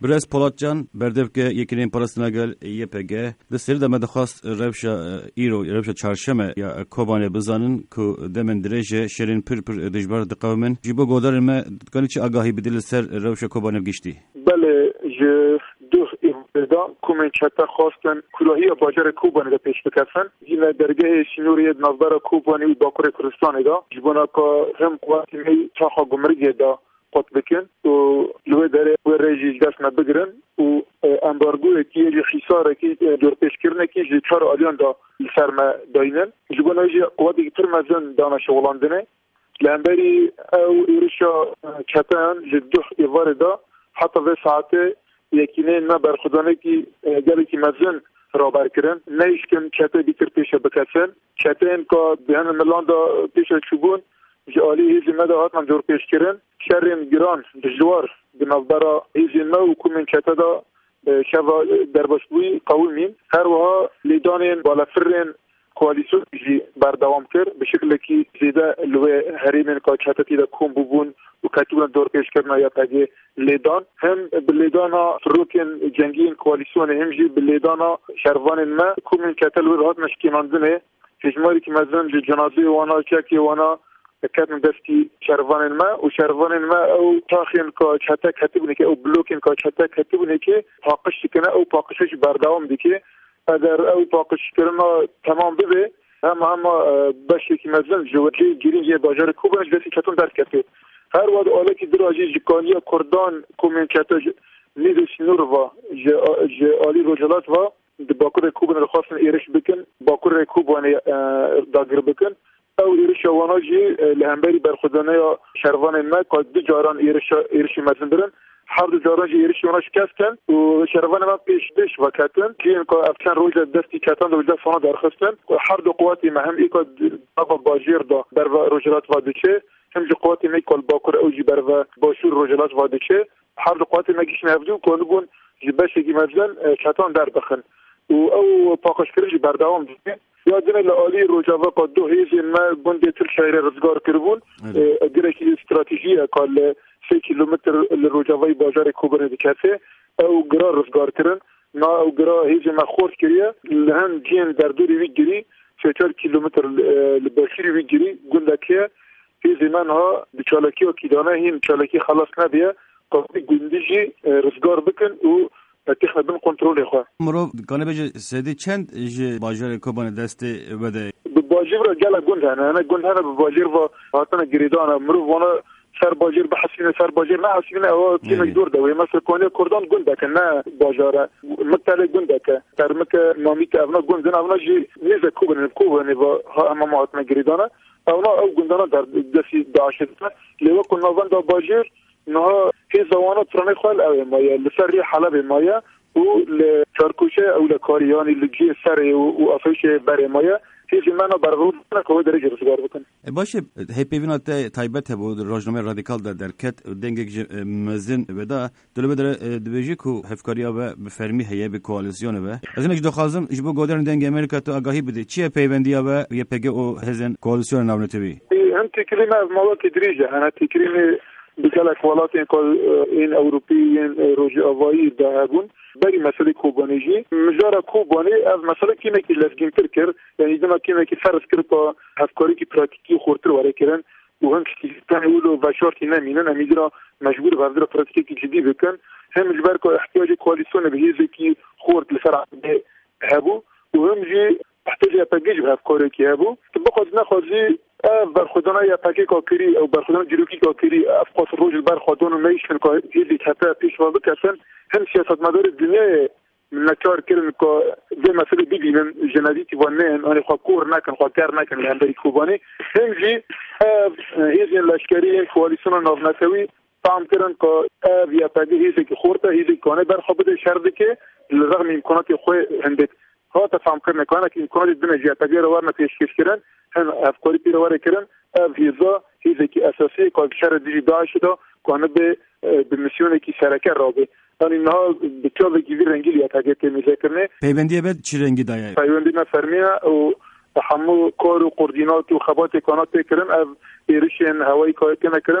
برس پولادجان بردف که یکینین پالیستانگل یپگه دستر دم دخواست روش چهارشنبه یا کوبانه بزنن که دمن درجه شرین پر دجبار دقومن جیبو گودار ما کنی چه آگاهی بدل سر روش کوبانه گشتی. بله ج دو ایودا کومن چتا خواستن کلاهی باجر کوبانه ده پیش بکسن این درگاه سینوری نظر کوبانه و باکور کردستان دا جبونا که هم قواتی می چاخا گمرگی دا قط بکن و لوه داره و رژی دست نبگرن و امبارگو کی جی خساره کی دور پیش کرنه کی جی چهار آلیان دا سرما داینن جبونا جی قواتی تر مزن دانا شغلاندنه لامبری او ایرشا چتان جی دو ایوار دا حتی به ساعت یکینه نه برخودانه کی گلی کی مزن رابر کردن نیشکن چته بیتر پیش بکسن چته این که بهن ملان دا پیش چوبون جالی هیچ مده هاتن جور پیش کردن شرین گران دجوار بنظرا هیچ نو کومن چته دا شوا درباشبوی قومین هر وها لیدانین بالا فرین کوالیسیون جی بردوام کرد به شکلی که زیده لوه هریمین که چته دا کوم ببون و کتون دور پیش کردن یا تاگه لیدان هم بلیدان فروکن جنگین کوالیسیون هم جی بلیدان شروان ما کومن کتل و هات مشکیناندنه هجماری که مثلا جنازه وانا چکی وانا کتن دستی شروان ما و شروان ما او تاخین که چته کتبونه که او بلوکین که چته کتبونه که پاقش کنه او پاقشش بردوام دیگه اگر او پاقش کردن تمام ببه هم باشی که مثلا جوجی گیرین یه باجر کوبانش دستی چتون درک کرده هر وقت آله که دراجی جکانیا کردان کومنچتا نیدش نور و آلی رجالات و باکور کوبان رو خواستن ایرش بکن باکور کوبان داگر بکن او ایرش وانا جی لهمبری برخودانه یا شروان ما که دو جاران ایرش مزن برن هر دو جاران جی ایرش وانا شکستن و شروان ما پیش وکتن که اینکه افتن روی دستی کتن دو دست وانا درخستن هر دو قواتی مهم ای که بابا باجیر دا بر رجالات و دوچه هم قوات میکل باکور اوجی بر و باشور رجالات واده چه هر قوات مگیش نفدو کنون جبهه کی مثلا چتان در بخن و او پاکش کردی بردوام دیگه یادم لالی رجاوا که دو هیز ما گنده تر شهر رزگار کردون اگر کی استراتژی کال 3 کیلومتر لرجاوای بازار کوبر دیکته او گرا رزگار کردن نا او گرا هیز ما خورد کریه لهن جین در دوری ویگری 4 کیلومتر لباشری ویگری گنده که في زمانها بچالکی و کیدانه هین چالکی خلاص نبیه قوی گندیجی رزگار بکن و تخنه بین کنترول خواه مرو گانه بجه سیدی چند باجر کوبان دست بده؟ باجر را گله گند هنه انا گند هنه باجر و هاتنه گریدانه مرو وانا سر باجر بحسینه سر باجر نه حسینه او تیمش دور دوی مثل کنه کردان گنده که نه باجاره متله گنده که در مکه نامی که اونا گندن اونا جی نیزه کوبانه و اما هاتنه گریدانه اونا او گندانا در دستی داشته لیو کنوان دا باجر نه هیچ زوانا ترانه خال او مایا لسری حلب مایا و لچارکوشه او لکاریانی لجی سر و افیش بر مایا هیچ منو برغرود نکوه درجه رسگار بکن باشه هی بینات تایبت بود راجنامه رادیکال در کت دنگک مزن بدا دلو بدر دویجی کو هفکاریا و بفرمی هیه به کوالسیون و از اینکه دخوازم جبو گودرن دنگ امریکا تو آگاهی بده چیه پیوندیا و یه پگه او هزن کوالسیون ناونتوی هم تکریم از مواد دریجه انا تکریم بکل اکوالات این اوروپیین روژ آوایی دهگون بری مسئله کوبانیجی مجارا کوبانی از مسئله کیمه که لزگین تر کرد یعنی دما کیمه که فرض کرد با هفکاری که پراتیکی خورتر واره کردن و هم که تنولو و شرطی نمینن امیدرا مجبور وردر پراتیکی جدی بکن هم جبر که احتیاج کوالیسیون به هیزی که خورد لسر عمده هبو و هم جی احتیاج اپاگیج به هفکاری که هبو بخواد نخوازی برخودانه یا پاکی کاکری او برخودانه جلوکی کاکری افقاس روز برخودانه میشن که هیچی تپه پیش و بکسن هم سیاست مدار دنیا نچار کردن که به مسئله ببینن جنازیتی و نه آن خواه کور نکن خواه کار نکن به همبری کوبانی هم جی هیچی لشکری کوالیسیون نافنتوی فهم کردن که یا پاکی هیچی که خورده هیچی کانه برخواه بده شرده که لرغم امکانات خواه هندک ها تفهم کردن کنه که امکانات دنیا جیاتگی رو ورنه پیشکش کردن هم افکاری پیرواره کردن ویزا هیچی که اساسی که شر دیجی داعش دا کنه به میسیونی که سرکه رابه یعنی اینها به چاله گیوی رنگی لیا تاگه تمیزه کرنه پیوندیه بد چی رنگی دایه؟ پیوندی ما فرمیه و همو کار و قردینات و خبات کانات کردن از ایرشین هوایی که کنه کردن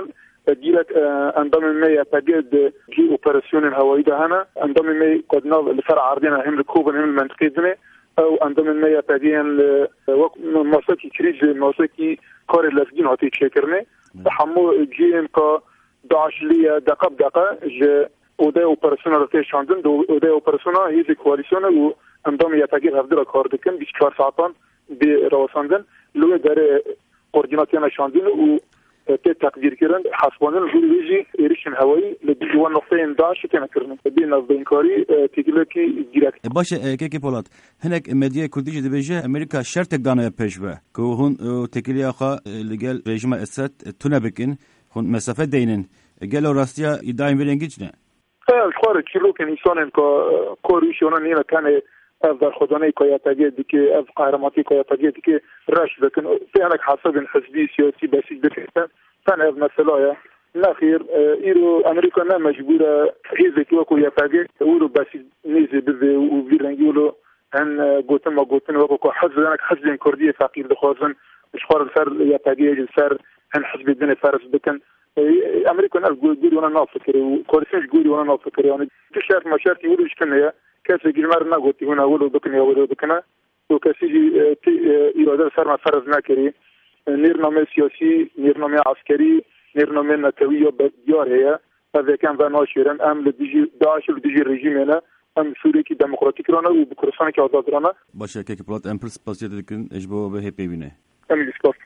گیرک اندام می تجد جی اپراسیون هوایی ده هنه اندام می قدنا لسر عرضین هم لکوبن هم منطقه دنه او اندام می تجین موسیقی کریز موسیقی کار لفظین هاتی چکرنه همو جی ام که داعش لیه دقیقه جه اوده اپراسیون را تشاندن اوده اپراسیون هیچ کوالیسیون و اندام یتگیر هفته را کار دکن 24 ساعتان به روساندن لوی داره کوردیناسیون شاندن و تقدیر کردن حسابان جوری ایرشن هوایی لدیوان نقطه انداش تنکرن بی نزدین کاری تیگله کی گیرک باشه کی پولات هنک مدیا کردیش دبیجه امریکا شرط دانه پیشوه که هون تکلیه آخا لگل رژیم اسد تونه بکن هون مسافه دینن گل راستیا ایدایم ورنگیچ نه خاره کیلو که انسان کوریشون نه کنه از در خدانه کایاتگی دیگه از قهرمانی کایاتگی دیگه رش بکن فعلا حساب حزبی سیاسی بسیج بکن فن از مسئله نخیر ایرو امریکا نه مجبوره هیچ کی کایاتگی اورو بسیج نیزه به و ویرنگیولو ان گوتن و کو حزب کردی فقیر دخوازن اشخار سر یاتگی سر ان حزب دین فرض بکن امریکا نه گوری ونا نافکر و کوردستان گوری ونا نافکر یعنی تشارت مشارتی ولش کنه کسی گیرمر نگوتی هون اولو بکنه و کسی ایراده سر ما فرض نکری نیرنامه سیاسی نیرنامه عسکری نیرنامه نتوی یا بدیار هیا و کم و ناشیرن ام لدیجی داعش لدیجی رژیم نه ام سوریه کی دموکراتیک رانه و بکرستان کی آزاد رانه باشه که پلات امپرس پاسیت دکن اجبو به هپی بینه امیل سپاس